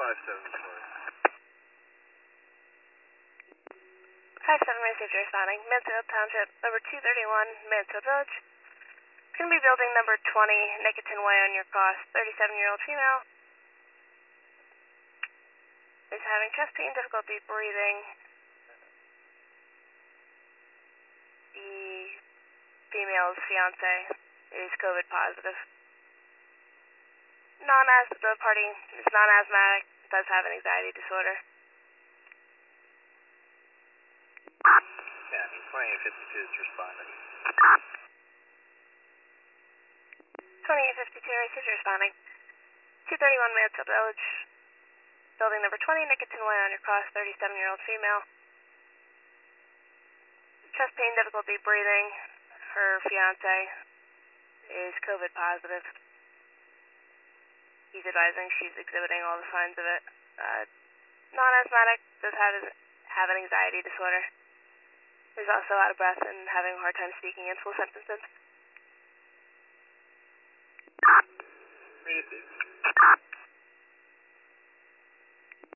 57 received, responding. Mansfield Township, number 231, Mansfield Village. It's going to be building number 20, Nickerton Way on your cost. 37-year-old female. Is having chest pain, difficulty breathing. The female's fiance is COVID positive. The party is non-asthmatic, does have an anxiety disorder. Yeah, 2852 is responding. 2852 received, responding. 231 Mansfield Village. Building number 20, Nickerton Way on your cost, 37-year-old female. Chest pain, difficulty breathing. Her fiance is COVID positive. He's advising she's exhibiting all the signs of it. Non-asthmatic, does have an anxiety disorder. Is also out of breath and having a hard time speaking in full sentences. Received.